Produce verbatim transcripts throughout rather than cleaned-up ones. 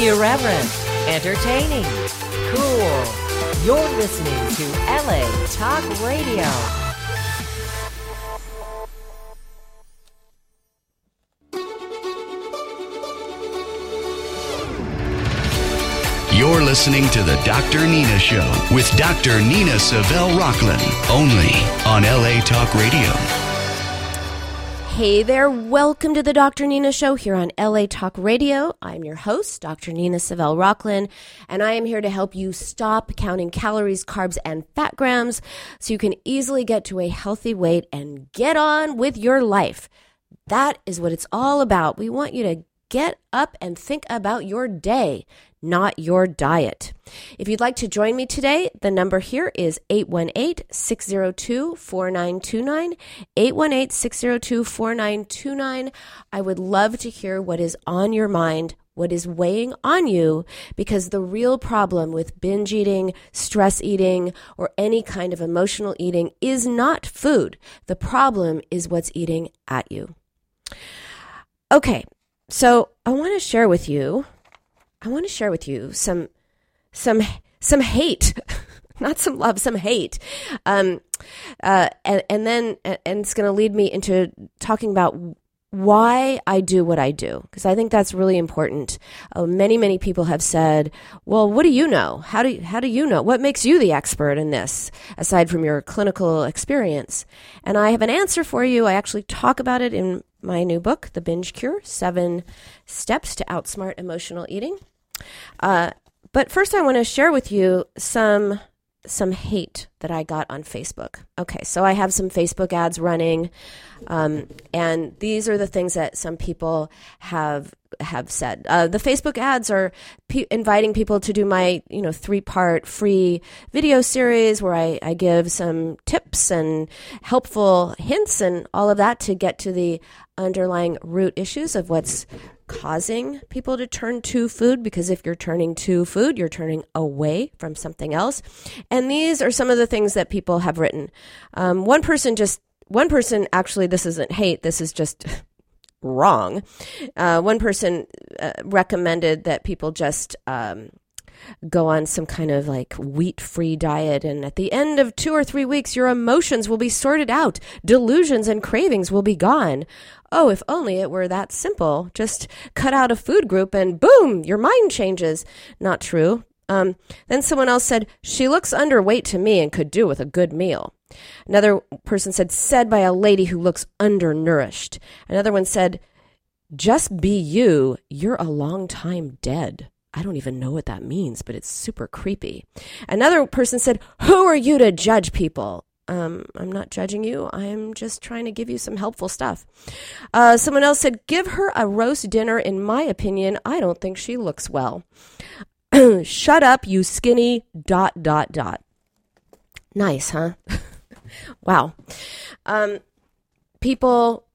Irreverent, entertaining, cool. You're listening to L A Talk Radio. You're listening to the Doctor Nina Show with Doctor Nina Savelle Rocklin, only on L A Talk Radio. Hey there, welcome to the Doctor Nina Show here on L A Talk Radio. I'm your host, Doctor Nina Savelle Rocklin, and I am here to help you stop counting calories, carbs, and fat grams so you can easily get to a healthy weight and get on with your life. That is what it's all about. We want you to get up and think about your day, not your diet. If you'd like to join me today, the number here is eight one eight, six zero two, four nine two nine, eight one eight, six zero two, four nine two nine. I would love to hear what is on your mind, what is weighing on you, because the real problem with binge eating, stress eating, or any kind of emotional eating is not food. The problem is what's eating at you. Okay, so I want to share with you I want to share with you some, some, some hate, not some love, some hate. Um, uh, and, and then, and it's going to lead me into talking about why I do what I do, because I think that's really important. Uh, many, many people have said, well, what do you know? How do you, how do you know? What makes you the expert in this, aside from your clinical experience? And I have an answer for you. I actually talk about it in my new book, The Binge Cure, Seven Steps to Outsmart Emotional Eating. Uh, but first I want to share with you some some hate that I got on Facebook. Okay, so I have some Facebook ads running, um, and these are the things that some people have have said. Uh, the Facebook ads are pe- inviting people to do my, you know, three-part free video series where I, I give some tips and helpful hints and all of that to get to the underlying root issues of what's causing people to turn to food, because if you're turning to food, you're turning away from something else. And these are some of the things that people have written. Um, one person just, one person actually, this isn't hate, this is just wrong. Uh, one person uh, recommended that people just um, go on some kind of like wheat-free diet, and at the end of two or three weeks, your emotions will be sorted out. Delusions and cravings will be gone. Oh, if only it were that simple. Just cut out a food group and boom, your mind changes. Not true. Um, then someone else said, she looks underweight to me and could do with a good meal. Another person said, said by a lady who looks undernourished. Another one said, just be you. You're a long time dead. I don't even know what that means, but it's super creepy. Another person said, who are you to judge people? Um, I'm not judging you. I'm just trying to give you some helpful stuff. Uh, someone else said, give her a roast dinner. In my opinion, I don't think she looks well. Shut up, you skinny dot, dot, dot. Nice, huh? Wow. Um, people,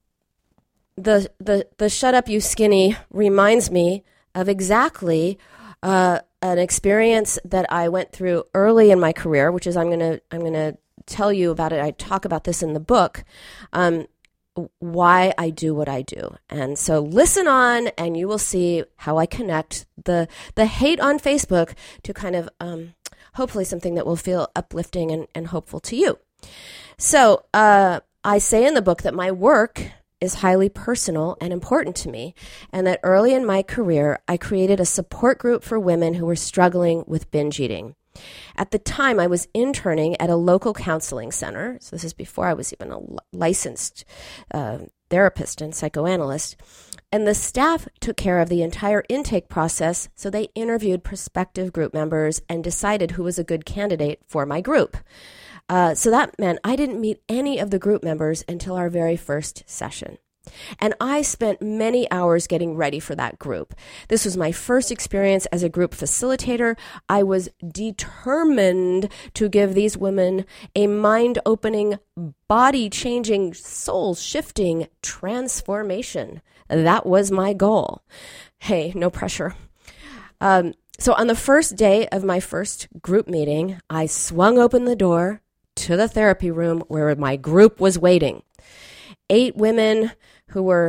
the, the, the shut up, you skinny reminds me of exactly uh, an experience that I went through early in my career, which is I'm gonna I'm gonna tell you about it. I talk about this in the book, um, why I do what I do. And so listen on, and you will see how I connect the the hate on Facebook to kind of um, hopefully something that will feel uplifting and, and hopeful to you. So uh, I say in the book that my work is highly personal and important to me, and that early in my career, I created a support group for women who were struggling with binge eating. At the time, I was interning at a local counseling center. So this is before I was even a licensed uh, therapist and psychoanalyst. And the staff took care of the entire intake process, so they interviewed prospective group members and decided who was a good candidate for my group. Uh, so that meant I didn't meet any of the group members until our very first session. And I spent many hours getting ready for that group. This was my first experience as a group facilitator. I was determined to give these women a mind-opening, body-changing, soul-shifting transformation. That was my goal. Hey, no pressure. Um, so on the first day of my first group meeting, I swung open the door to the therapy room where my group was waiting. Eight women who were, you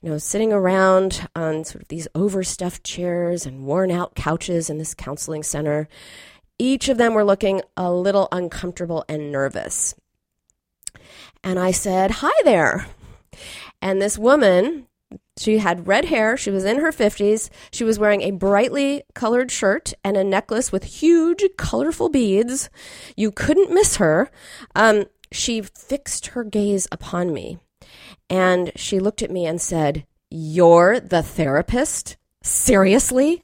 you know, sitting around on sort of these overstuffed chairs and worn out couches in this counseling center. Each of them were looking a little uncomfortable and nervous. And I said, "Hi there." And this woman, she had red hair. She was in her fifties. She was wearing a brightly colored shirt and a necklace with huge, colorful beads. You couldn't miss her. Um, she fixed her gaze upon me, and she looked at me and said, "You're the therapist? Seriously?"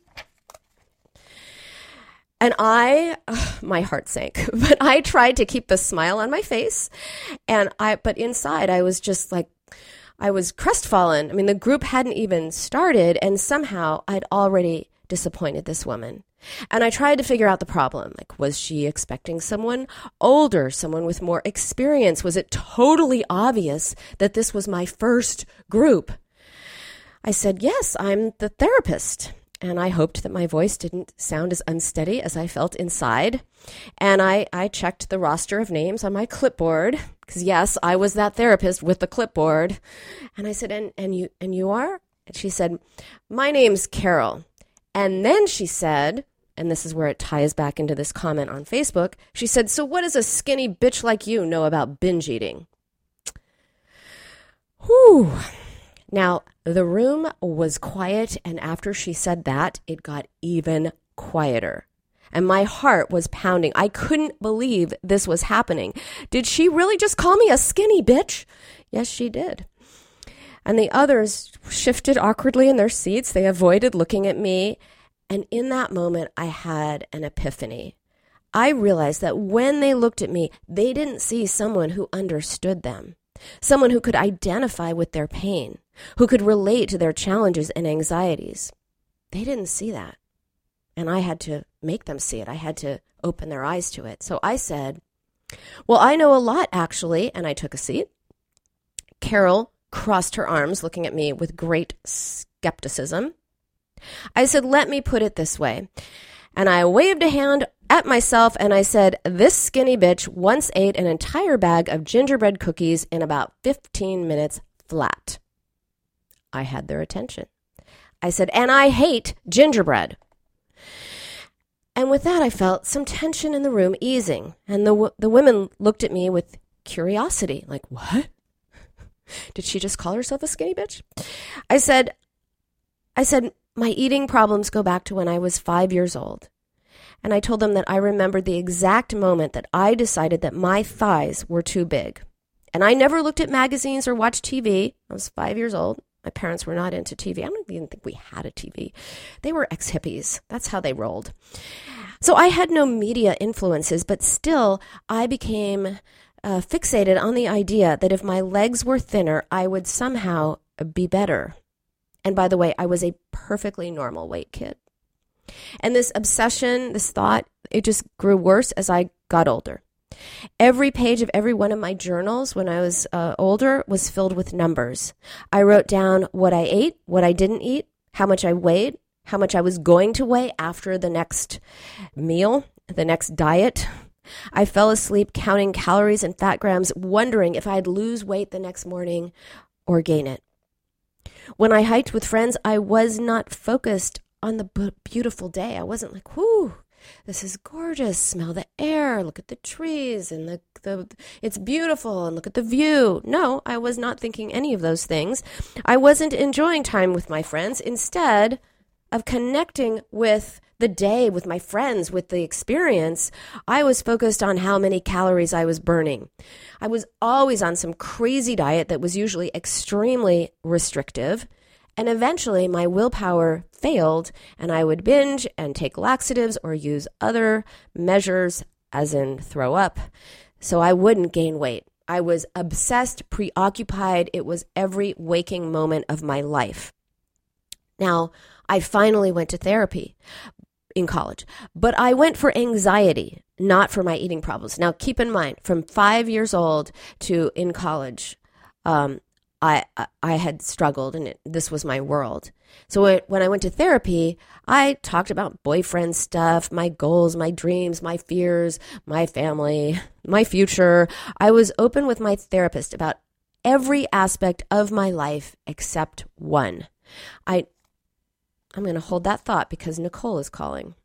And I, ugh, my heart sank, but I tried to keep the smile on my face. And I, but inside I was just like, I was crestfallen. I mean, the group hadn't even started, and somehow I'd already disappointed this woman. And I tried to figure out the problem. Like, was she expecting someone older, someone with more experience? Was it totally obvious that this was my first group? I said, "Yes, I'm the therapist." And I hoped that my voice didn't sound as unsteady as I felt inside. And I, I checked the roster of names on my clipboard, because yes, I was that therapist with the clipboard. And I said, and, and you and you are? And she said, "My name's Carol." And then she said, and this is where it ties back into this comment on Facebook, she said, "So what does a skinny bitch like you know about binge eating?" Whew. Now, the room was quiet, and after she said that, it got even quieter. And my heart was pounding. I couldn't believe this was happening. Did she really just call me a skinny bitch? Yes, she did. And the others shifted awkwardly in their seats. They avoided looking at me. And in that moment, I had an epiphany. I realized that when they looked at me, they didn't see someone who understood them, someone who could identify with their pain, who could relate to their challenges and anxieties. They didn't see that. And I had to make them see it. I had to open their eyes to it. So I said, "Well, I know a lot, actually." And I took a seat. Carol crossed her arms, looking at me with great skepticism. I said, "Let me put it this way." And I waved a hand at myself and I said, "This skinny bitch once ate an entire bag of gingerbread cookies in about fifteen minutes flat." I had their attention. I said, "And I hate gingerbread." And with that, I felt some tension in the room easing. And the the women looked at me with curiosity, like, "What? Did she just call herself a skinny bitch?" I said, I said, "My eating problems go back to when I was five years old." And I told them that I remembered the exact moment that I decided that my thighs were too big. And I never looked at magazines or watched T V. I was five years old. My parents were not into T V. I don't even think we had a T V. They were ex-hippies. That's how they rolled. So I had no media influences, but still I became uh, fixated on the idea that if my legs were thinner, I would somehow be better. And by the way, I was a perfectly normal weight kid. And this obsession, this thought, it just grew worse as I got older. Every page of every one of my journals when I was uh, older was filled with numbers. I wrote down what I ate, what I didn't eat, how much I weighed, how much I was going to weigh after the next meal, the next diet. I fell asleep counting calories and fat grams, wondering if I'd lose weight the next morning or gain it. When I hiked with friends, I was not focused on the b- beautiful day. I wasn't like, whoo, this is gorgeous. Smell the air. Look at the trees and the, the it's beautiful and look at the view. No, I was not thinking any of those things. I wasn't enjoying time with my friends. Instead of connecting with the day, with my friends, with the experience, I was focused on how many calories I was burning. I was always on some crazy diet that was usually extremely restrictive. And eventually my willpower failed and I would binge and take laxatives or use other measures, as in throw up, so I wouldn't gain weight. I was obsessed, preoccupied. It was every waking moment of my life. Now, I finally went to therapy in college, but I went for anxiety, not for my eating problems. Now, keep in mind, from five years old to in college, um, I I had struggled, and it, this was my world. So it, when I went to therapy, I talked about boyfriend stuff, my goals, my dreams, my fears, my family, my future. I was open with my therapist about every aspect of my life except one. I, I'm going to hold that thought because Nicole is calling.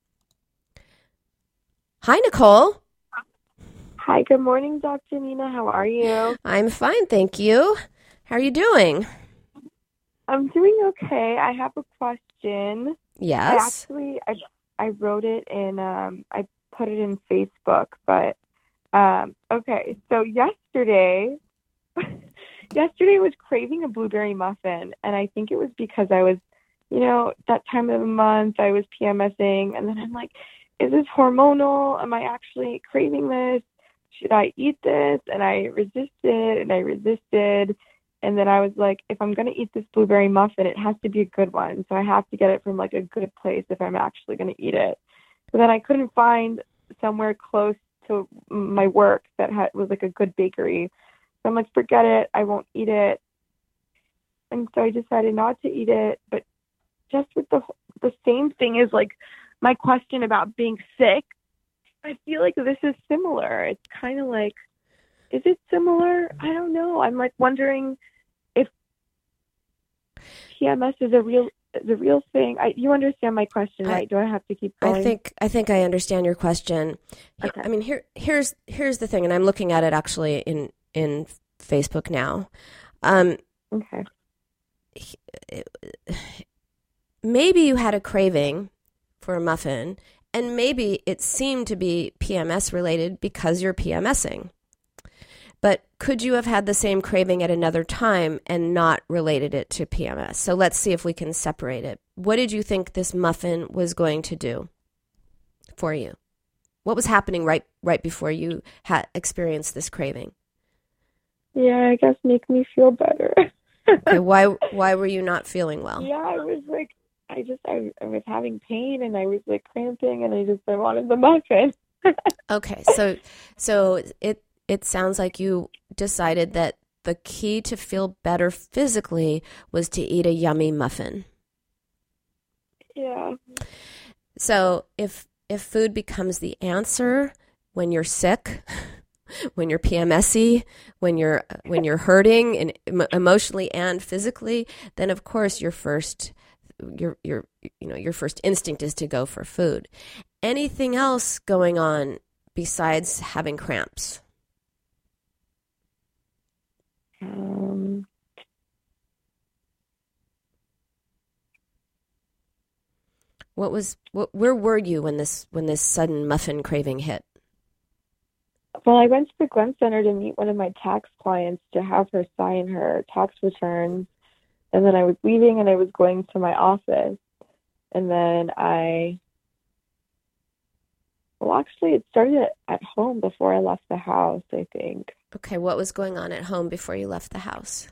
Hi, Nicole. Hi, good morning, Doctor Nina. How are you? I'm fine, thank you. How are you doing? I'm doing okay. I have a question. Yes. I actually, I, I wrote it in, um, I put it in Facebook, but, um, okay. So yesterday, yesterday I was craving a blueberry muffin, and I think it was because I was, you know, that time of the month I was PMSing, and then I'm like, is this hormonal? Am I actually craving this? Should I eat this? And I resisted and I resisted. And then I was like, if I'm going to eat this blueberry muffin, it has to be a good one. So I have to get it from like a good place if I'm actually going to eat it. But then I couldn't find somewhere close to my work that had, was like a good bakery. So I'm like, forget it. I won't eat it. And so I decided not to eat it. But just with the the same thing as like my question about being sick, I feel like this is similar. It's kind of like, is it similar? I don't know. I'm like wondering if P M S is a real is a real thing. I, you understand my question, right? I, Do I have to keep going? I think I think I understand your question. Okay. I mean, here here's here's the thing, and I'm looking at it actually in in Facebook now. Um, okay. Maybe you had a craving for a muffin, and maybe it seemed to be P M S related because you're PMSing. But could you have had the same craving at another time and not related it to P M S? So let's see if we can separate it. What did you think this muffin was going to do for you? What was happening right right before you had experienced this craving? Yeah, I guess make me feel better. Okay, why why were you not feeling well? Yeah, I was like, I just, I, I was having pain and I was like cramping and I just, I wanted the muffin. Okay, so so it it sounds like you decided that the key to feel better physically was to eat a yummy muffin. Yeah. So if if food becomes the answer when you're sick, when you're PMSy, when you're when you're hurting and em- emotionally and physically, then of course your first your your you know your first instinct is to go for food. Anything else going on besides having cramps? Um, What was what? Where were you when this when this sudden muffin craving hit? well, I went to the Glen Center to meet one of my tax clients to have her sign her tax returns. And then I was leaving and I was going to my office. And then I, well, actually, it started at home before I left the house, I think. Okay, what was going on at home before you left the house?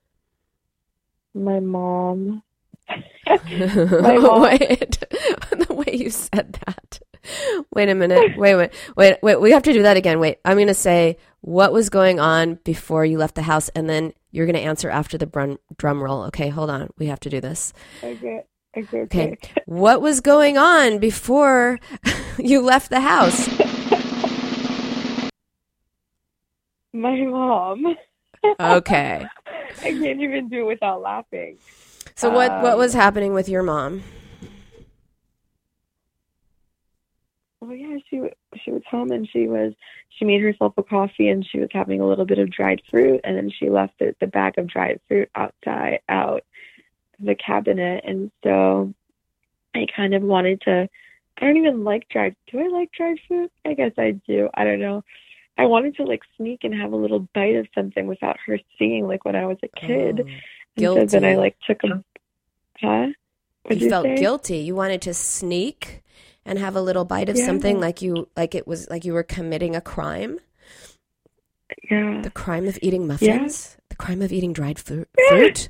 My mom. My mom. Wait, the way you said that. Wait a minute. Wait, wait, wait, wait. We have to do that again. Wait, I'm going to say what was going on before you left the house, and then you're going to answer after the drum, drum roll. Okay, hold on. We have to do this. Okay. Okay. Okay. Okay. What was going on before you left the house? My mom. Okay. I can't even do it without laughing. So what, um, what was happening with your mom? Oh yeah, she she was home and she was she made herself a coffee and she was having a little bit of dried fruit and then she left the, the bag of dried fruit outside out the cabinet, and so I kind of wanted to. I don't even like dried. Do I like dried fruit? I guess I do. I don't know. I wanted to like sneak and have a little bite of something without her seeing, like when I was a kid. Oh, guilty. And so then I like took a. Huh? What'd you, you felt say? guilty. You wanted to sneak and have a little bite of Yeah. something, like you like it was like you were committing a crime. Yeah. The crime of eating muffins. Yeah. The crime of eating dried fruit. fruit.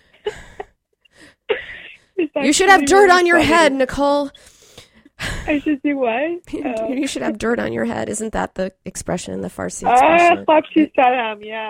It's You should have actually dirt really on your funny. head, Nicole. I should do what? Oh. You should have dirt on your head. Isn't that the expression, the Farsi Ah, expression? Foxy Saddam, yeah.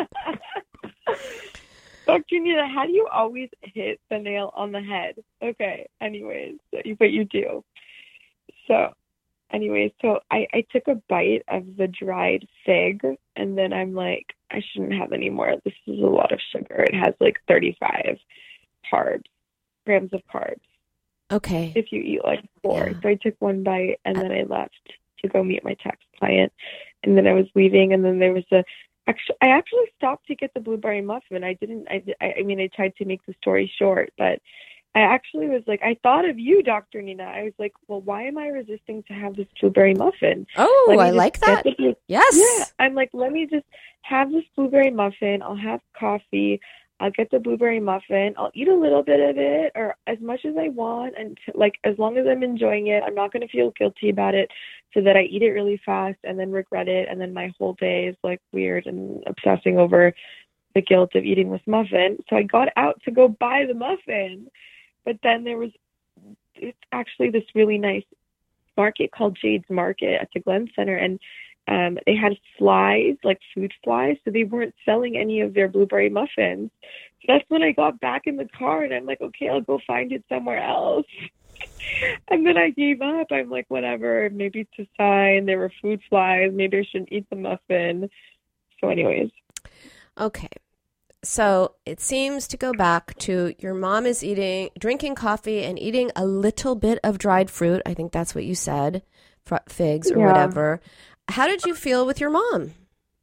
Doctor Nina, how do you always hit the nail on the head? Okay, anyways, but you do. So, anyways, so I, I took a bite of the dried fig, and then I'm like, I shouldn't have any more. This is a lot of sugar. It has like thirty-five carbs, grams of carbs. Okay. If you eat like four. Yeah. So I took one bite and then I left to go meet my tax client. And then I was leaving, and then there was a, actually, I actually stopped to get the blueberry muffin. I didn't, I, I mean, I tried to make the story short, but I actually was like, I thought of you, Doctor Nina. I was like, well, why am I resisting to have this blueberry muffin? Oh, I like that. The, yes. Yeah. I'm like, let me just have this blueberry muffin. I'll have coffee. I'll get the blueberry muffin. I'll eat a little bit of it or as much as I want. And t- like, as long as I'm enjoying it, I'm not going to feel guilty about it so that I eat it really fast and then regret it. And then my whole day is like weird and obsessing over the guilt of eating this muffin. So I got out to go buy the muffin. But then there was, it's actually this really nice market called Jade's Market at the Glen Center. And um, they had flies, like food flies. So they weren't selling any of their blueberry muffins. So that's when I got back in the car and I'm like, okay, I'll go find it somewhere else. And then I gave up. I'm like, whatever, maybe it's a sign. There were food flies. Maybe I shouldn't eat the muffin. So anyways. Okay. So it seems to go back to your mom is eating, drinking coffee and eating a little bit of dried fruit. I think that's what you said, fr- figs or Yeah. whatever. How did you feel with your mom?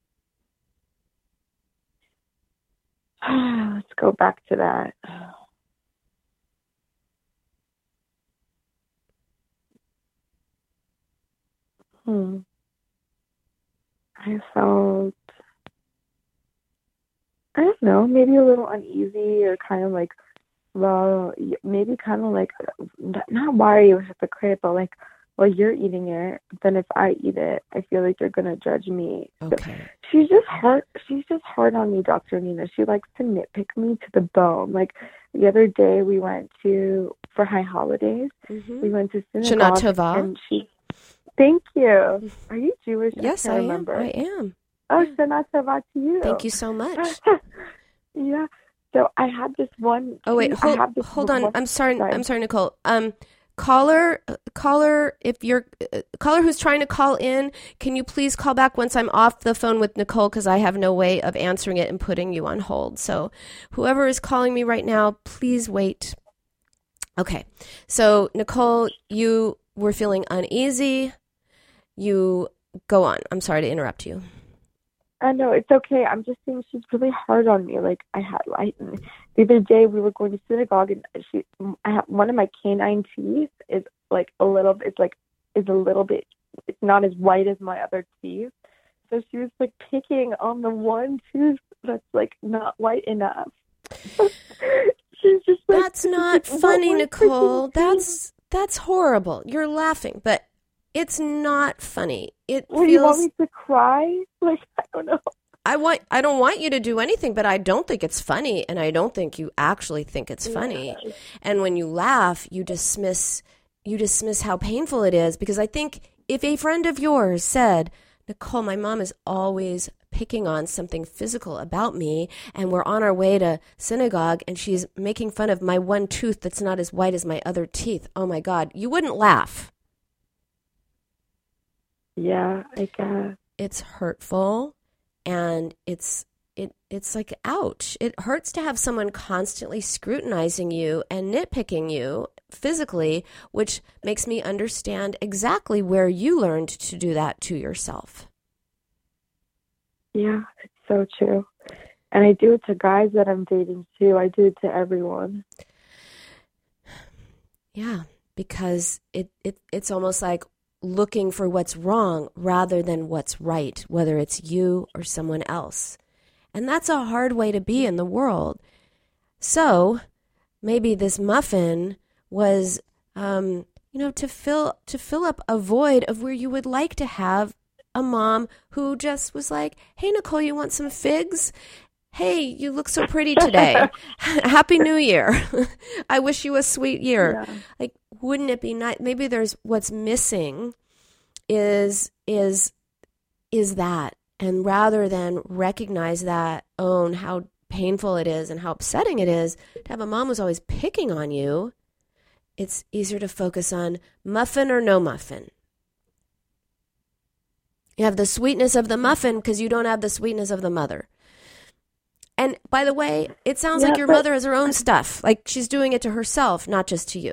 Let's go back to that. Hmm. I felt, I don't know, maybe a little uneasy or kind of like, well, y- maybe kind of like, not why are you a hypocrite, but like, well, you're eating it, then if I eat it, I feel like you're going to judge me. So Okay. she's just hard, she's just hard on me, Doctor Nina. She likes to nitpick me to the bone. Like the other day we went to, for high holidays, Mm-hmm. we went to Shana synagogue Tova. and she, thank you. Are you Jewish? Yes, I I can't am. remember. I am. Oh, Shana Tova to you. Thank you so much. Yeah. So I had this one. Oh wait, I hold have this hold on. one- I'm sorry. Sorry. I'm sorry, Nicole. Um, caller, uh, caller, if you're uh, caller who's trying to call in, can you please call back once I'm off the phone with Nicole because I have no way of answering it and putting you on hold. So, whoever is calling me right now, please wait. Okay. So, Nicole, you were feeling uneasy. You go on. I'm sorry to interrupt you. I know it's okay. I'm just saying she's really hard on me. Like I had, I, the other day we were going to synagogue, and she, I have one of my canine teeth is like a little, it's like is a little bit, it's not as white as my other teeth. So she was like picking on the one tooth that's like not white enough. She's just like, That's not "What funny, my Nicole. freaking That's that's horrible. You're laughing, but it's not funny. It What, do you want feels me to cry? Like, I don't know. I want I don't want you to do anything, but I don't think it's funny, and I don't think you actually think it's funny. Yeah. And when you laugh, you dismiss you dismiss how painful it is, because I think if a friend of yours said, "Nicole, my mom is always picking on something physical about me, and we're on our way to synagogue and she's making fun of my one tooth that's not as white as my other teeth." Oh my God, you wouldn't laugh. Yeah, I guess. It's hurtful, and it's it it's like ouch. It hurts to have someone constantly scrutinizing you and nitpicking you physically, which makes me understand exactly where you learned to do that to yourself. Yeah, it's so true. And I do it to guys that I'm dating too. I do it to everyone. Yeah, because it, it it's almost like looking for what's wrong rather than what's right, whether it's you or someone else. And that's a hard way to be in the world. So maybe this muffin was, um, you know, to fill to fill up a void of where you would like to have a mom who just was like, "Hey, Nicole, you want some figs? Hey, you look so pretty today. Happy New Year. I wish you a sweet year." Yeah. Like, wouldn't it be nice? Maybe there's what's missing is is is that. And rather than recognize that, own how painful it is and how upsetting it is to have a mom who's always picking on you, it's easier to focus on muffin or no muffin. You have the sweetness of the muffin because you don't have the sweetness of the mother. And by the way, it sounds Yeah, like your but- mother has her own stuff. Like she's doing it to herself, not just to you.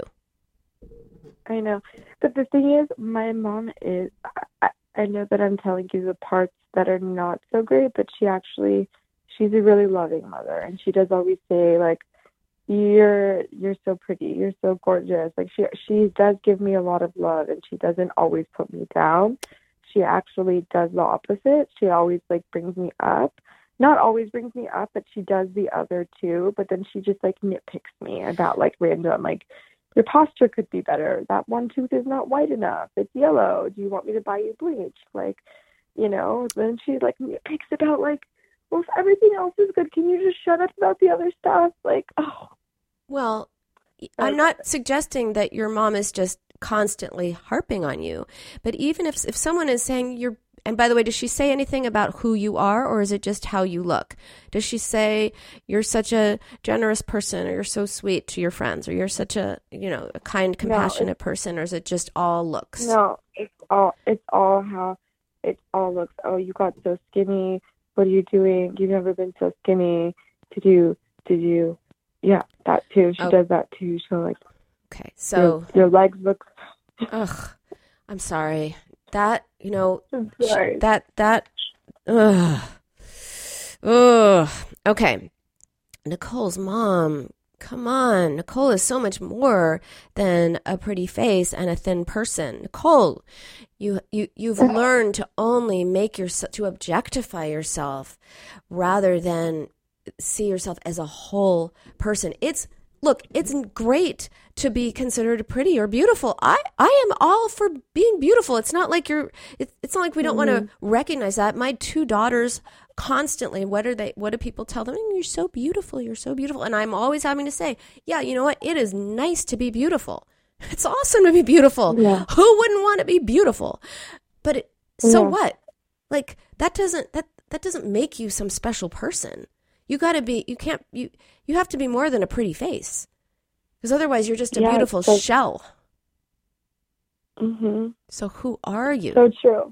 I know. But the thing is, my mom is, I, I know that I'm telling you the parts that are not so great, but she actually, she's a really loving mother. And she does always say, like, you're you're so pretty, you're so gorgeous. Like she she does give me a lot of love, and she doesn't always put me down. She actually does the opposite. She always like brings me up. Not always brings me up, but she does the other too. But then she just like nitpicks me about like random, like, your posture could be better. That one tooth is not white enough. It's yellow. Do you want me to buy you bleach? Like, you know, then she like nitpicks about like, well, if everything else is good, can you just shut up about the other stuff? Like, oh. Well, I'm not suggesting that your mom is just constantly harping on you, but even if if someone is saying you're, and by the way, does she say anything about who you are, or is it just how you look? Does she say you're such a generous person, or you're so sweet to your friends, or you're such a, you know, a kind, compassionate person, or is it just all looks? No, it's all it's all how it all looks. Oh, you got so skinny. What are you doing? You've never been so skinny. Did you? Did you? Yeah, that too. She oh. does that too. She'll like, okay, so your, your legs look. Ugh, I'm sorry. That, you know, I'm sorry. that that. Ugh, ugh. Okay, Nicole's mom. Come on, Nicole is so much more than a pretty face and a thin person. Nicole, you you you've learned to only make yourself, to objectify yourself, rather than see yourself as a whole person. It's look, it's great to be considered pretty or beautiful. I, I am all for being beautiful. It's not like you're. It's it's not like we don't mm-hmm. want to recognize that. My two daughters constantly, what are they? What do people tell them? You're so beautiful. You're so beautiful. And I'm always having to say, yeah, you know what? It is nice to be beautiful. It's awesome to be beautiful. Yeah. Who wouldn't want to be beautiful? But it, so yeah. what? Like that doesn't that that doesn't make you some special person. You got to be, you can't, you, you have to be more than a pretty face. Because otherwise you're just a yeah, beautiful so, shell. Mm-hmm. So who are you? So true.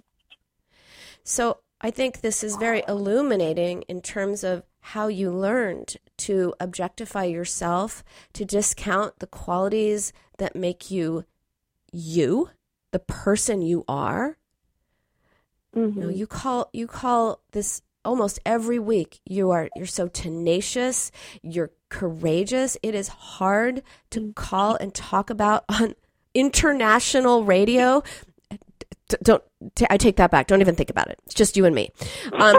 So I think this is very illuminating in terms of how you learned to objectify yourself, to discount the qualities that make you you, the person you are. Mm-hmm. You know, you call, you call this almost every week, you are, you're so tenacious, you're courageous. It is hard to call and talk about on international radio. D- don't, t- I take that back. Don't even think about it. It's just you and me. Um,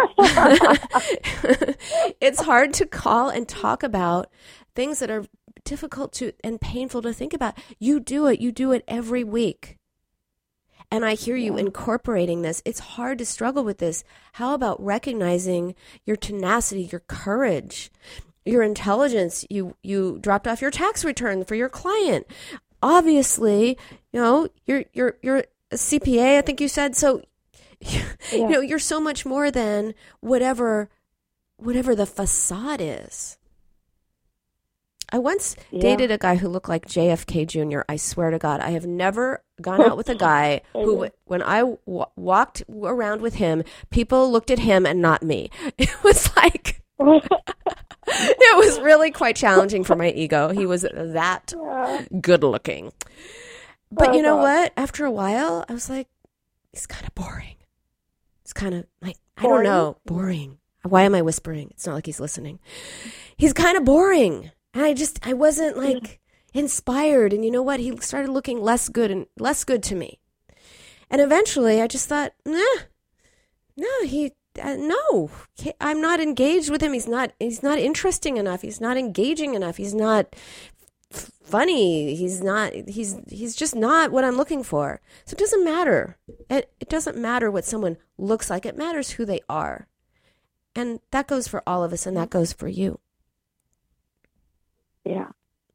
it's hard to call and talk about things that are difficult to and painful to think about. You do it. You do it every week. And I hear you incorporating this. It's hard to struggle with this. How about recognizing your tenacity, your courage, your intelligence? You you dropped off your tax return for your client. Obviously, you know, you're you're you're a C P A, I think you said. So you yeah. know, you're so much more than whatever whatever the facade is. I once yeah. dated a guy who looked like J F K Junior I swear to God, I have never gone out with a guy who, when I w- walked around with him, people looked at him and not me. It was like, it was really quite challenging for my ego. He was that good looking. But you know what? After a while, I was like, he's kind of boring. It's kind of like, I don't know, boring. Why am I whispering? It's not like he's listening. He's kind of boring. And I just, I wasn't like inspired. And you know what? He started looking less good and less good to me. And eventually I just thought, nah, no, he, uh, no, I'm not engaged with him. He's not, he's not interesting enough. He's not engaging enough. He's not f- funny. He's not, he's, he's just not what I'm looking for. So it doesn't matter. It, it doesn't matter what someone looks like. It matters who they are. And that goes for all of us, and that goes for you. Yeah.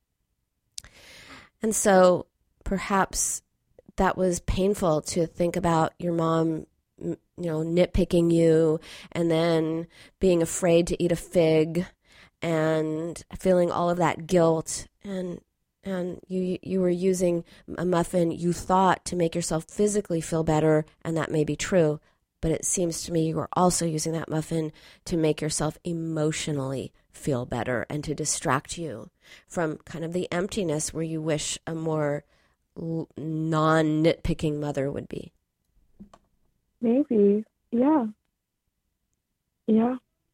And so perhaps that was painful to think about your mom, you know, nitpicking you and then being afraid to eat a fig and feeling all of that guilt. And and you you were using a muffin you thought to make yourself physically feel better, and that may be true. but it seems to me you are also using that muffin to make yourself emotionally feel better and to distract you from kind of the emptiness where you wish a more non-nitpicking mother would be. Maybe. Yeah. Yeah.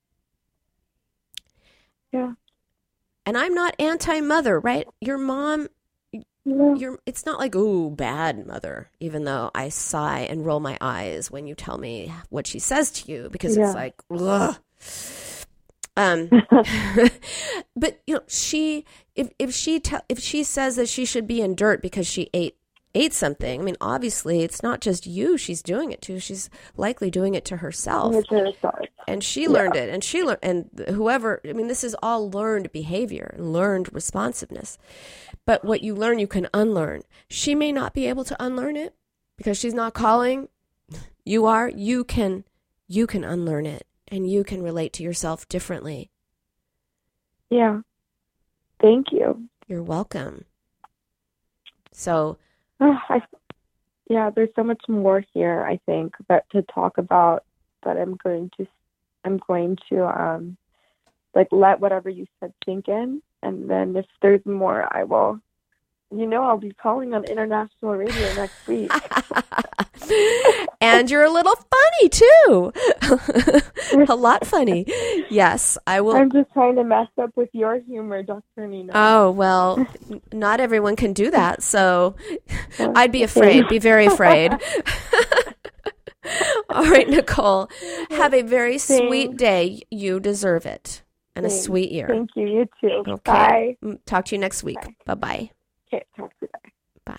Yeah. And I'm not anti-mother, right? Your mom, Yeah. you're, it's not like, ooh, bad mother, even though I sigh and roll my eyes when you tell me what she says to you, because Yeah. it's like, ugh. Um, but you know, she, if, if she, te- if she says that she should be in dirt because she ate, ate something, I mean, obviously it's not just you she's doing it to, she's likely doing it to herself. And she Yeah. learned it, and she learned, and whoever, I mean, this is all learned behavior, learned responsiveness. But what you learn, you can unlearn. She may not be able to unlearn it because she's not calling. You are. You can, you can unlearn it, and you can relate to yourself differently. Yeah. Thank you. You're welcome. So, Oh, I, yeah, there's so much more here, I think, that to talk about, but I'm going to, I'm going to, um, like, let whatever you said sink in, and then if there's more, I will, you know, I'll be calling on international radio next week. and you're a little funny, too. A lot funny. Yes, I will. I'm just trying to mess up with your humor, Doctor Nina. Oh, well, n- not everyone can do that, so I'd be afraid, be very afraid. All right, Nicole, have a very sweet Thanks. day. You deserve it. And a Thanks. sweet year. Thank you. You too. Okay. Bye. Mm, Talk to you next week. Bye. Bye-bye. Okay, talk to you. Bye.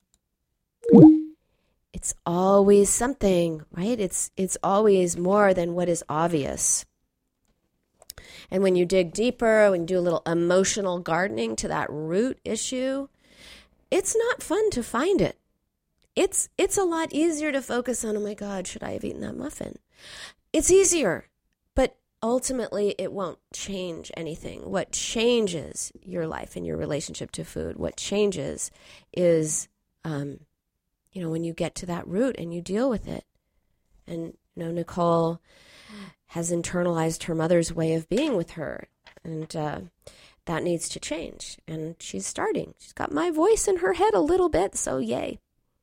It's always something, right? It's it's always more than what is obvious. And when you dig deeper, when you do a little emotional gardening to that root issue, it's not fun to find it. It's it's a lot easier to focus on, oh my God, should I have eaten that muffin? It's easier, but ultimately it won't change anything. What changes your life and your relationship to food, what changes is, um, you know, when you get to that root and you deal with it. And, you know, Nicole has internalized her mother's way of being with her, and uh, that needs to change. And she's starting. She's got my voice in her head a little bit, so yay.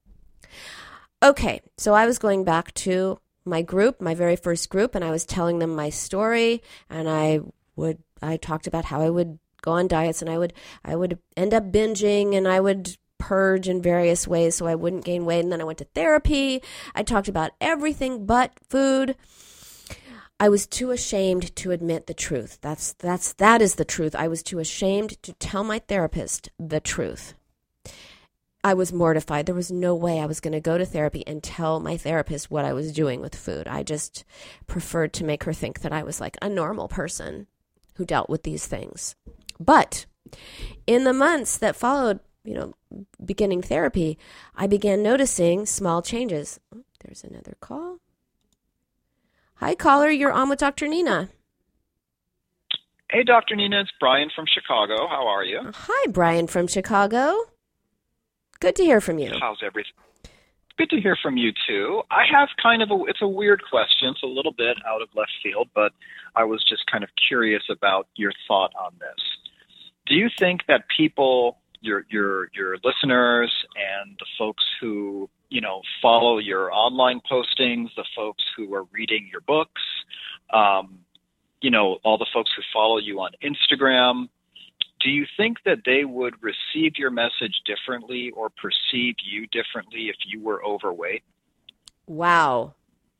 Okay, so I was going back to my group, my very first group, and I was telling them my story, and I would, I talked about how I would go on diets, and I would, I would end up binging, and I would purge in various ways so I wouldn't gain weight, and then I went to therapy. I talked about everything but food. I was too ashamed to admit the truth. That's, that's, that is the truth. I was too ashamed to tell my therapist the truth. I was mortified. There was no way I was going to go to therapy and tell my therapist what I was doing with food. I just preferred to make her think that I was like a normal person who dealt with these things. But in the months that followed, you know, beginning therapy, I began noticing small changes. Oh, there's another call. Hi, caller. You're on with Doctor Nina. Hey, Doctor Nina. It's Brian from Chicago. How are you? Hi, Brian from Chicago. Good to hear from you. How's everything? Good to hear from you, too. I have kind of a, it's a weird question. It's a little bit out of left field, but I was just kind of curious about your thought on this. Do you think that people, your your your listeners and the folks who, you know, follow your online postings, the folks who are reading your books, um, you know, all the folks who follow you on Instagram, do you think that they would receive your message differently or perceive you differently if you were overweight? Wow.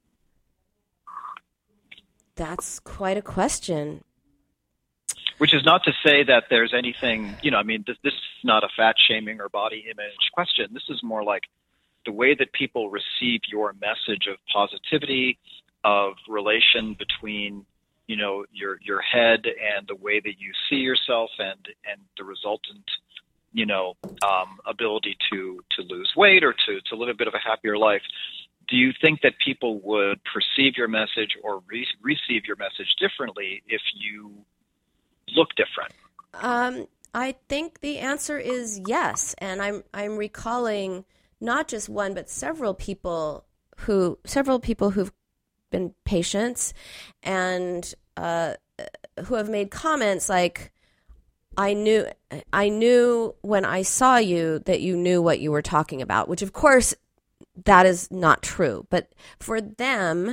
That's quite a question. Which is not to say that there's anything, you know, I mean, this, this is not a fat shaming or body image question. This is more like the way that people receive your message of positivity, of relation between, you know, your your head and the way that you see yourself and, and the resultant, you know, um, ability to, to lose weight or to, to live a bit of a happier life. Do you think that people would perceive your message or re- receive your message differently if you look different? Um, I think the answer is yes. And I'm I'm recalling not just one, but several people who several people who've been patients and uh, who have made comments like, I knew I knew when I saw you that you knew what you were talking about, which of course that is not true. But for them,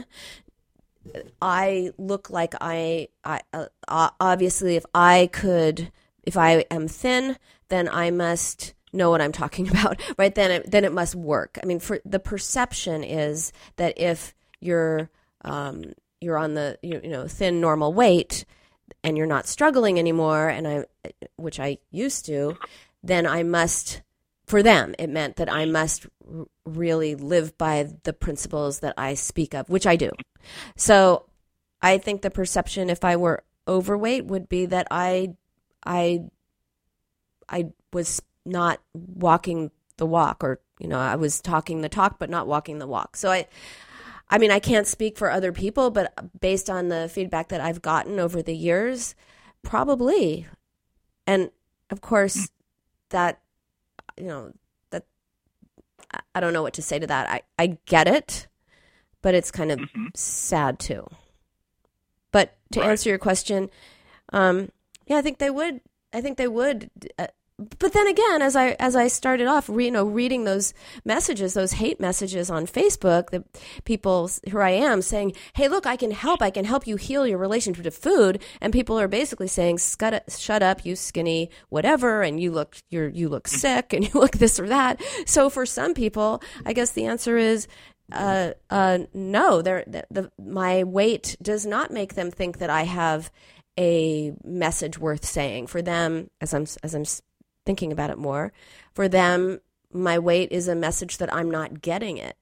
I look like I, I uh, obviously if I could, if I am thin, then I must know what I'm talking about, right? Then it, then it must work. I mean, for the perception is that if you're um, you're on the you, you know thin normal weight and you're not struggling anymore, and I, which I used to, then I must, for them, it meant that I must r- really live by the principles that I speak of, which I do. So I think the perception, if I were overweight, would be that I, I, I was not walking the walk, or, you know, I was talking the talk, but not walking the walk. So I, I mean, I can't speak for other people, but based on the feedback that I've gotten over the years, probably. And of course, that, you know, that I don't know what to say to that. I, I get it, but it's kind of mm-hmm. sad too. But to right. answer your question, um, yeah, I think they would. I think they would. Uh, But then again, as I as I started off, re, you know, reading those messages, those hate messages on Facebook, the people, here I am saying, "Hey, look, I can help. I can help you heal your relationship to food." And people are basically saying, "Shut up, you skinny whatever," and you look you're you look sick, and you look this or that. So for some people, I guess the answer is, uh, uh, no. They're, the, the my weight does not make them think that I have a message worth saying. For them, as I'm as I'm thinking about it more, for them, my weight is a message that I'm not getting it.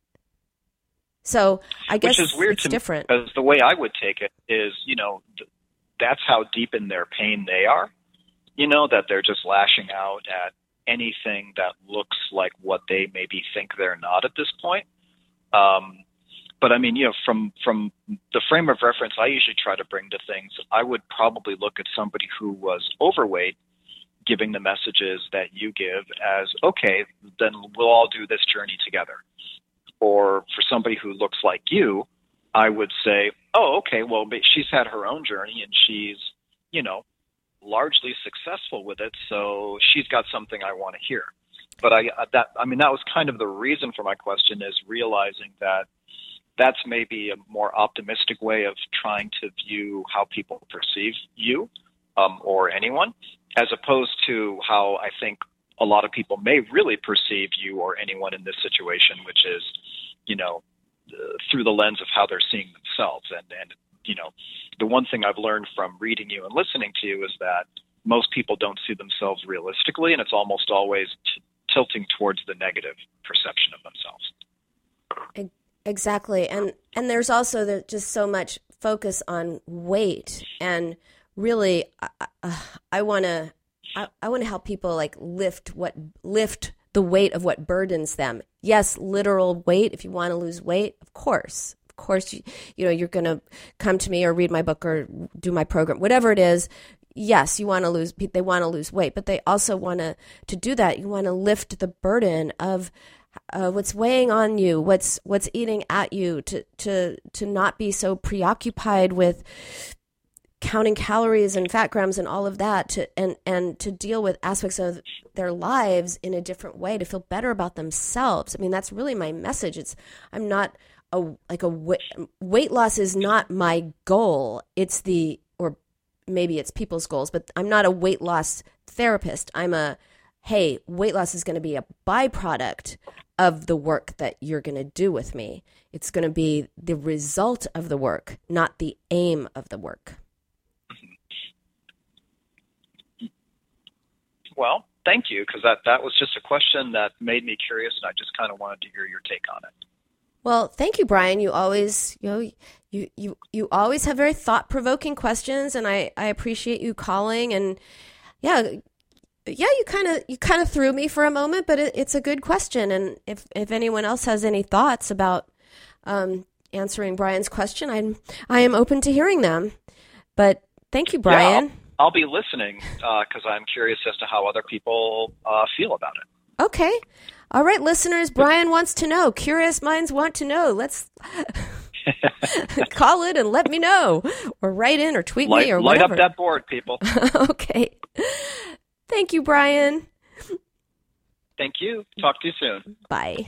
So I guess Which is weird it's to different. Me, because the way I would take it is, you know, th- that's how deep in their pain they are. You know, that they're just lashing out at anything that looks like what they maybe think they're not at this point. Um, but I mean, you know, from from the frame of reference I usually try to bring to things, I would probably look at somebody who was overweight giving the messages that you give as, okay, then we'll all do this journey together. Or for somebody who looks like you, I would say, oh, okay, well, she's had her own journey and she's, you know, largely successful with it, so she's got something I want to hear. But I, that, I mean, that was kind of the reason for my question, is realizing that that's maybe a more optimistic way of trying to view how people perceive you um, or anyone, as opposed to how I think a lot of people may really perceive you or anyone in this situation, which is, you know, uh, through the lens of how they're seeing themselves. And, and, you know, the one thing I've learned from reading you and listening to you is that most people don't see themselves realistically, and it's almost always t- tilting towards the negative perception of themselves. Exactly. And, and there's also the, just so much focus on weight, and really, I, I want to, I, I want to help people like lift what, lift the weight of what burdens them. Yes, literal weight. If you want to lose weight, of course, of course, you, you know, you're going to come to me or read my book or do my program, whatever it is. Yes, you want to lose, they want to lose weight, but they also want to, to do that. You want to lift the burden of uh, what's weighing on you, what's, what's eating at you, to, to, to not be so preoccupied with counting calories and fat grams and all of that, to and and to deal with aspects of their lives in a different way, to feel better about themselves. I mean, that's really my message. It's I'm not a like a weight loss is not my goal. It's the, or maybe it's people's goals, but I'm not a weight loss therapist. I'm a, hey, weight loss is going to be a byproduct of the work that you're going to do with me. It's going to be the result of the work, not the aim of the work. Well, thank you, because that, that was just a question that made me curious, and I just kind of wanted to hear your take on it. Well, thank you, Brian. You always, you know, you you you always have very thought-provoking questions, and I, I appreciate you calling. And yeah, yeah, you kind of you kind of threw me for a moment, but it, it's a good question. And if if anyone else has any thoughts about um, answering Brian's question, I'm I am open to hearing them. But thank you, Brian. Yeah, I'll, I'll be listening because uh, I'm curious as to how other people uh, feel about it. Okay. All right, listeners, Brian wants to know. Curious minds want to know. Let's Call it and let me know, or write in or tweet light, me or light whatever. Light up that board, people. Okay. Thank you, Brian. Thank you. Talk to you soon. Bye.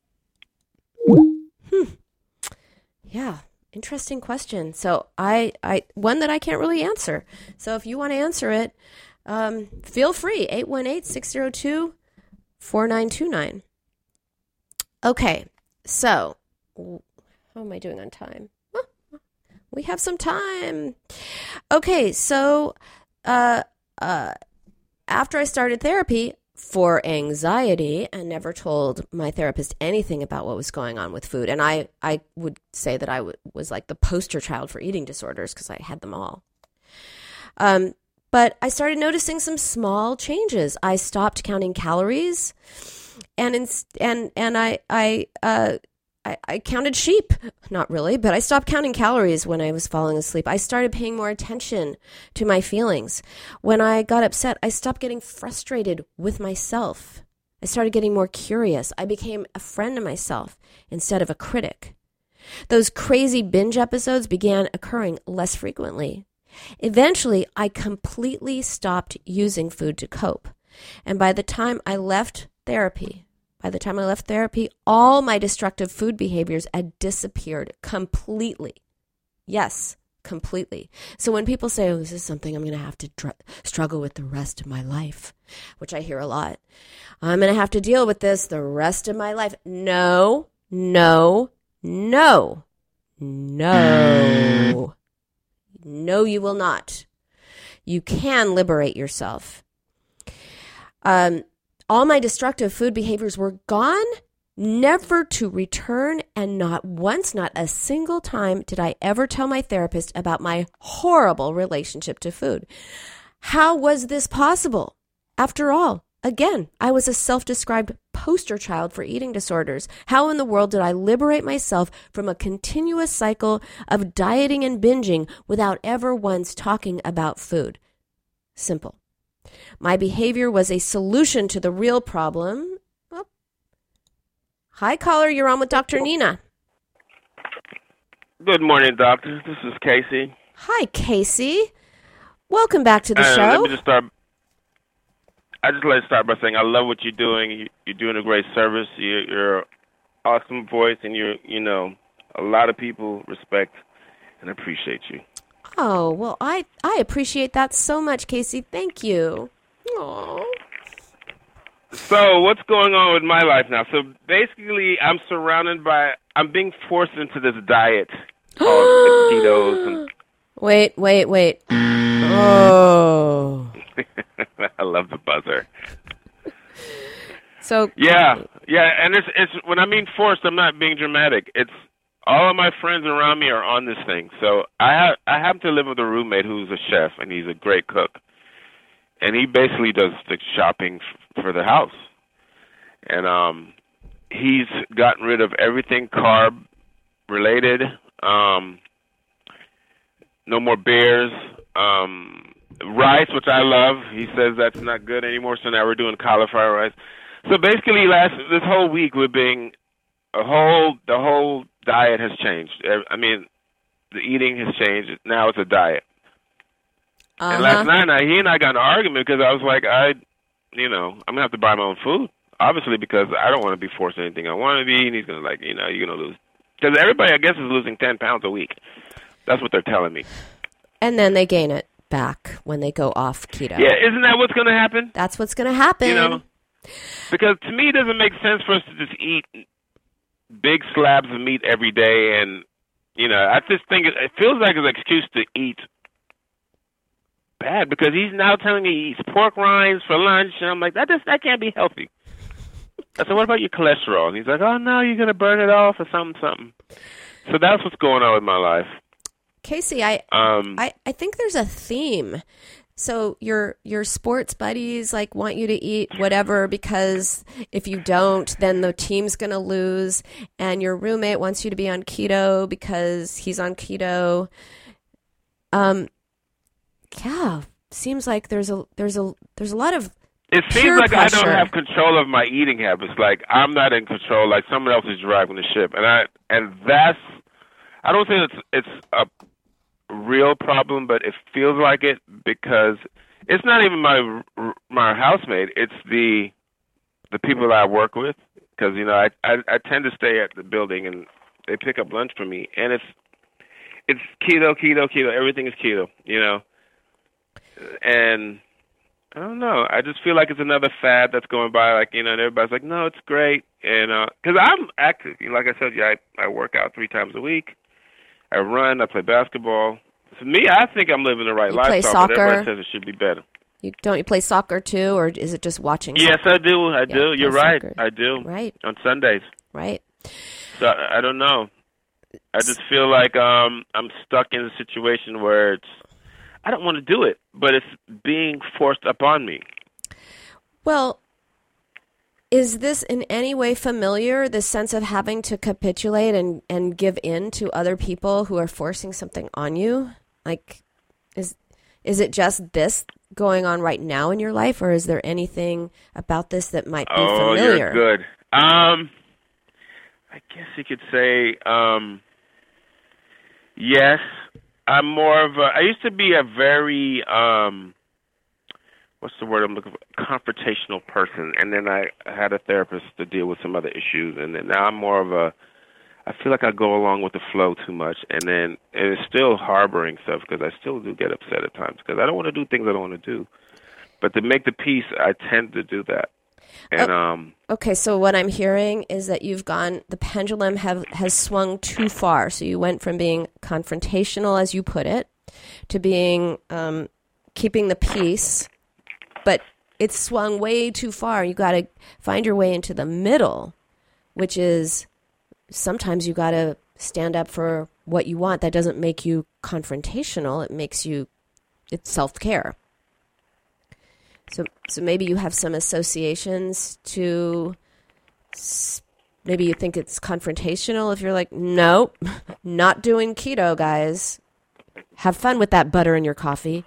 Hmm. Yeah, interesting question. So I, I, one that I can't really answer. So if you want to answer it, um, feel free. eight one eight, six zero two, four nine two nine. Okay, so how am I doing on time? Oh, we have some time. Okay, so uh, uh, after I started therapy for anxiety and never told my therapist anything about what was going on with food, and I, I would say that I w- was like the poster child for eating disorders because I had them all. Um, but I started noticing some small changes. I stopped counting calories. And in, and and I I, uh, I I counted sheep, not really, but I stopped counting calories when I was falling asleep. I started paying more attention to my feelings. When I got upset, I stopped getting frustrated with myself. I started getting more curious. I became a friend to myself instead of a critic. Those crazy binge episodes began occurring less frequently. Eventually, I completely stopped using food to cope. And by the time I left therapy, by the time I left therapy, all my destructive food behaviors had disappeared completely. Yes, completely. So when people say, oh, this is something I'm going to have to dr- struggle with the rest of my life, which I hear a lot, I'm going to have to deal with this the rest of my life. No, no, no, no. No, you will not. You can liberate yourself. Um, all my destructive food behaviors were gone, never to return, and not once, not a single time did I ever tell my therapist about my horrible relationship to food. How was this possible? After all, again, I was a self-described poster child for eating disorders. How in the world did I liberate myself from a continuous cycle of dieting and binging without ever once talking about food? Simple. My behavior was a solution to the real problem. Oh. Hi, caller. You're on with Doctor Nina. Good morning, doctor. This is Casey. Hi, Casey. Welcome back to the uh, show. Let me just start. I just like to start by saying I love what you're doing. You're doing a great service. You're, you're an awesome voice, and you're, you know, a lot of people respect and appreciate you. Oh, well, I, I appreciate that so much, Casey. Thank you. Aww. So what's going on with my life now? So basically, I'm surrounded by, I'm being forced into this diet called ketos. And wait, wait, wait. Oh. I love the buzzer. So yeah, yeah, and it's it's when I mean forced, I'm not being dramatic. It's all of my friends around me are on this thing. So I have I happen to live with a roommate who's a chef, and he's a great cook, and he basically does the shopping f- for the house, and um, he's gotten rid of everything carb related. Um, no more beers. Um, rice, which I love. He says that's not good anymore, so now we're doing cauliflower rice. So basically, last this whole week we're being a whole the whole diet has changed. I mean, the eating has changed. Now it's a diet. uh-huh. And last night, I, he and I got in an argument because I was like, I, you know, I'm gonna have to buy my own food, obviously, because I don't want to be forced anything I want to be. And he's gonna like, you know, you're gonna lose because everybody, I guess, is losing ten pounds a week. That's what they're telling me. And then they gain it back when they go off keto. Yeah, isn't that what's gonna happen? That's what's going to happen. You know, because to me, it doesn't make sense for us to just eat big slabs of meat every day, and you know, I just think it, it feels like an excuse to eat bad because he's now telling me he eats pork rinds for lunch, and I'm like, that just that can't be healthy. I said, what about your cholesterol? And he's like, oh no, you're gonna burn it off or something, something. So that's what's going on with my life. Casey, I, um, I I think there's a theme. So your your sports buddies like want you to eat whatever because if you don't, then the team's going to lose. And your roommate wants you to be on keto because he's on keto. Um, yeah, seems like there's a there's a there's a lot of it seems like pressure. I don't have control of my eating habits. Like I'm not in control. Like someone else is driving the ship, and I and that's I don't think it's it's a real problem, but it feels like it because it's not even my my housemate. It's the the people that I work with, because you know I, I I tend to stay at the building and they pick up lunch for me, and it's it's keto, keto, keto. Everything is keto, you know. And I don't know. I just feel like it's another fad that's going by. Like, you know, and everybody's like, no, it's great, and because uh, I'm active. You know, like I said, yeah, I, I work out three times a week. I run. I play basketball. For me, I think I'm living the right you lifestyle. Play soccer. But everybody says it should be better. You don't you play soccer too, or is it just watching? Yes, soccer? I do. I yeah, do. You're right. Soccer. I do. Right. On Sundays. Right. So I don't know. I just feel like um, I'm stuck in a situation where it's I don't want to do it, but it's being forced upon me. Well, is this in any way familiar, this sense of having to capitulate and, and give in to other people who are forcing something on you? Like, is is it just this going on right now in your life, or is there anything about this that might be oh, familiar? Oh, you're good. Um, I guess you could say, um, yes. I'm more of a, I used to be a very, um, what's the word I'm looking for? Confrontational person. And then I had a therapist to deal with some other issues. And then now I'm more of a, I feel like I go along with the flow too much. And then it's still harboring stuff because I still do get upset at times because I don't want to do things I don't want to do. But to make the peace, I tend to do that. And, oh, um, okay, so what I'm hearing is that you've gone, the pendulum have, has swung too far. So you went from being confrontational, as you put it, to being um, keeping the peace, but it's swung way too far. You got to find your way into the middle, which is sometimes you got to stand up for what you want. That doesn't make you confrontational. It makes you, it's self-care. So so maybe you have some associations to, maybe you think it's confrontational if you're like, nope, not doing keto, guys. Have fun with that butter in your coffee.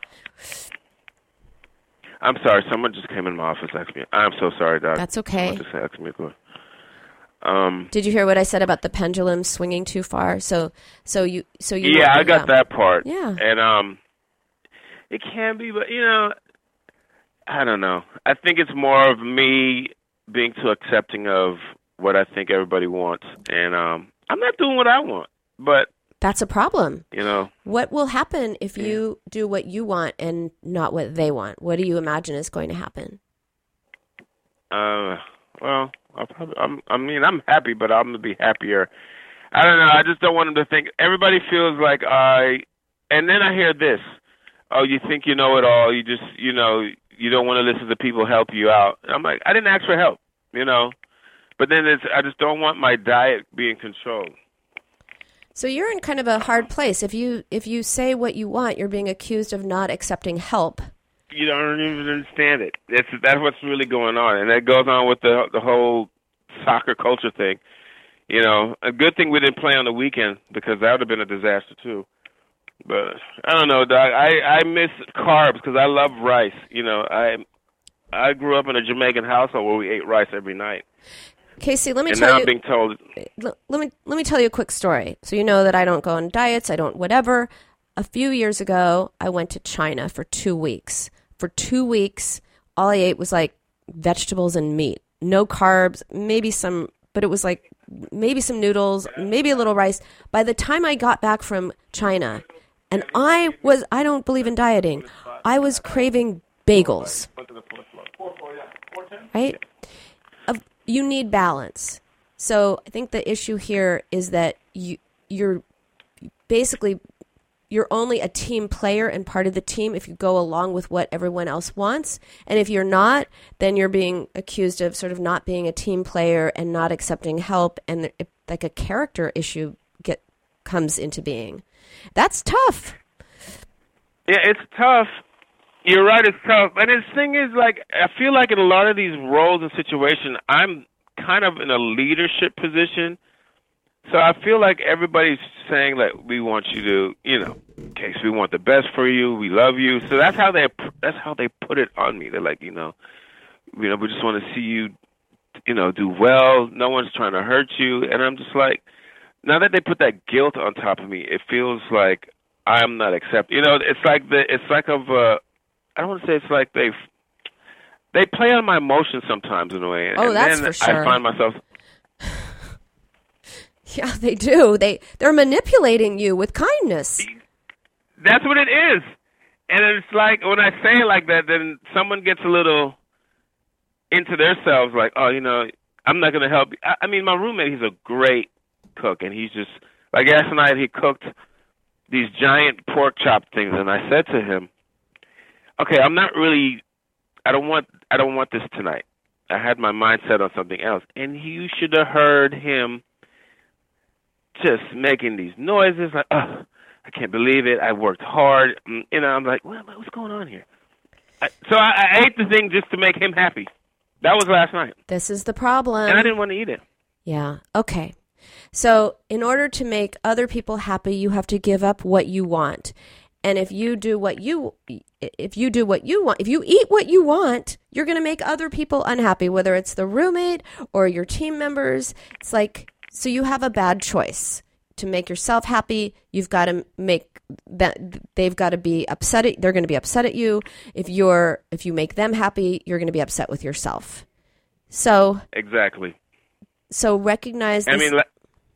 I'm sorry, someone just came in my office asking me. I'm so sorry, Doc. That's okay. Someone just asked me a question. Um, Did you hear what I said about the pendulum swinging too far? So so you so you Yeah, I got yeah. that part. Yeah. And um it can be, but you know, I don't know. I think it's more of me being too accepting of what I think everybody wants. And um, I'm not doing what I want. But that's a problem. You know. What will happen if yeah. you do what you want and not what they want? What do you imagine is going to happen? Uh, well, I'll probably, I'm, I mean, I'm happy, but I'm going to be happier. I don't know. I just don't want them to think. Everybody feels like I, and then I hear this. Oh, you think you know it all. You just, you know, you don't want to listen to people help you out. And I'm like, I didn't ask for help, you know. But then it's, I just don't want my diet being controlled. So you're in kind of a hard place. If you if you say what you want, you're being accused of not accepting help. You don't even understand it. That's that's what's really going on, and that goes on with the the whole soccer culture thing. You know, a good thing we didn't play on the weekend because that would have been a disaster too. But I don't know, Doc. I I miss carbs because I love rice. You know, I I grew up in a Jamaican household where we ate rice every night. Casey, let me and tell now you. I'm being told. Let, let me let me tell you a quick story, so you know that I don't go on diets. I don't whatever. A few years ago, I went to China for two weeks. For two weeks, all I ate was like vegetables and meat, no carbs, maybe some, but it was like maybe some noodles, maybe a little rice. By the time I got back from China, and I was I don't believe in dieting, I was craving bagels. Right? You need balance. So I think the issue here is that you you're basically you're only a team player and part of the team if you go along with what everyone else wants. And if you're not, then you're being accused of sort of not being a team player and not accepting help, and it, like a character issue get comes into being. That's tough. Yeah, it's tough. You're right, it's tough. And the thing is, like, I feel like in a lot of these roles and situations, I'm kind of in a leadership position. So I feel like everybody's saying, like, we want you to, you know, okay, so we want the best for you, we love you. So that's how they that's how they put it on me. They're like, you know, you know, we just want to see you, you know, do well. No one's trying to hurt you. And I'm just like, now that they put that guilt on top of me, it feels like I'm not accepted. You know, it's like the, it's like of, uh, I don't want to say it's like they, they play on my emotions sometimes in a way. Oh, and that's then for sure. I find myself. Yeah, they do. They they're manipulating you with kindness. That's what it is. And it's like, when I say it like that, then someone gets a little into themselves, like, oh, you know, I'm not going to help you. I, I mean, my roommate, he's a great cook, and he's just, like last night he cooked these giant pork chop things, and I said to him, okay, I'm not really, I don't want, I don't want this tonight. I had my mind set on something else. And you should have heard him just making these noises, like, oh, I can't believe it. I worked hard. You know, I'm like, what, what's going on here? I, so I, I ate the thing just to make him happy. That was last night. This is the problem. And I didn't want to eat it. Yeah. Okay. So in order to make other people happy, you have to give up what you want. And if you do what you, if you do what you want, if you eat what you want, you're going to make other people unhappy, whether it's the roommate or your team members. It's like, so you have a bad choice. To make yourself happy, you've got to make that, they've got to be upset at, they're going to be upset at you. If you're, if you make them happy, you're going to be upset with yourself. So exactly. So recognize this. I mean,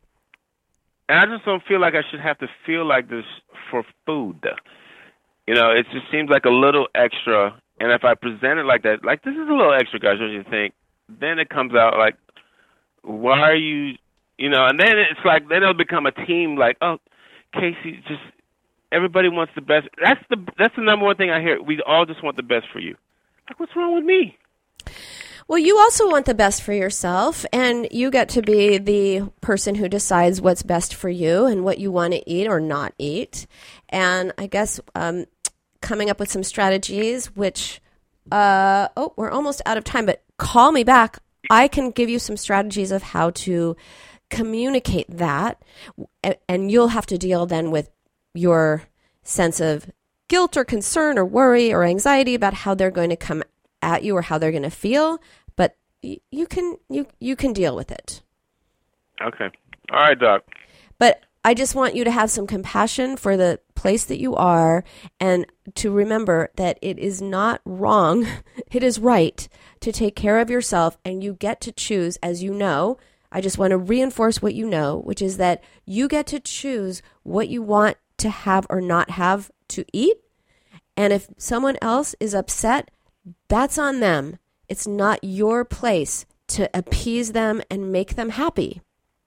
and I just don't feel like I should have to feel like this for food. You know, it just seems like a little extra. And if I present it like that, like, this is a little extra, guys, don't you think? Then it comes out like, why are you, you know, and then it's like, then it'll become a team like, oh, Casey, just, everybody wants the best. That's the that's the number one thing I hear. We all just want the best for you. Like, what's wrong with me? Well, you also want the best for yourself, and you get to be the person who decides what's best for you and what you want to eat or not eat. And I guess um, coming up with some strategies, which, uh, oh, we're almost out of time, but call me back. I can give you some strategies of how to communicate that, and you'll have to deal then with your sense of guilt or concern or worry or anxiety about how they're going to come at you or how they're going to feel, but you can you you can deal with it. Okay. All right, Doc. But I just want you to have some compassion for the place that you are, and to remember that it is not wrong, it is right to take care of yourself, and you get to choose, as you know. I just want to reinforce what you know, which is that you get to choose what you want to have or not have to eat. And if someone else is upset, that's on them. It's not your place to appease them and make them happy.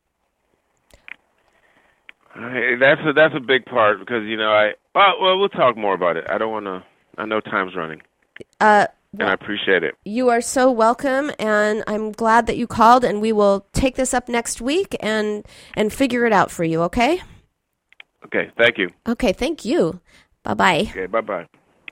Hey, that's a, that's a big part because, you know, I, well, well, we'll talk more about it. I don't want to, I know time's running. Uh, and I appreciate it. You are so welcome, and I'm glad that you called, and we will take this up next week and, and figure it out for you, okay? Okay, thank you. Okay, thank you. Bye-bye. Okay, bye-bye.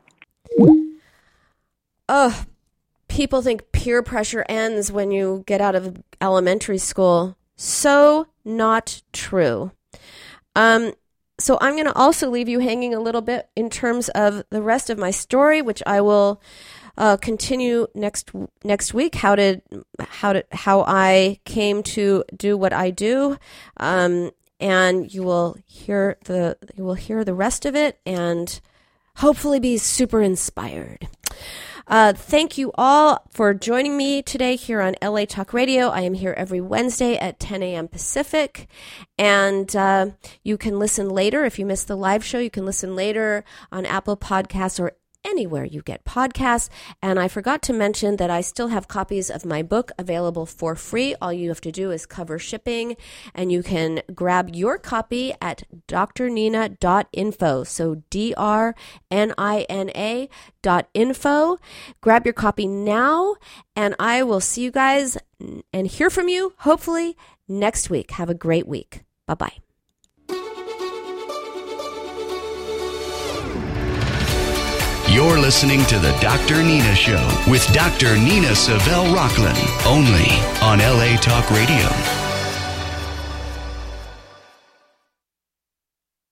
Oh, people think peer pressure ends when you get out of elementary school. So not true. Um, so I'm going to also leave you hanging a little bit in terms of the rest of my story, which I will uh, continue next next week. How did how did how I came to do what I do, um, and you will hear the you will hear the rest of it, and hopefully be super inspired. Uh, thank you all for joining me today here on L A Talk Radio. I am here every Wednesday at ten a.m. Pacific, and uh, you can listen later. If you missed the live show, you can listen later on Apple Podcasts or anywhere you get podcasts. And I forgot to mention that I still have copies of my book available for free. All you have to do is cover shipping, and you can grab your copy at d r nina dot info. So D R N I N A dot info. Grab your copy now, and I will see you guys and hear from you, hopefully, next week. Have a great week. Bye-bye. You're listening to the Doctor Nina Show with Doctor Nina Savelle Rocklin, only on L A Talk Radio.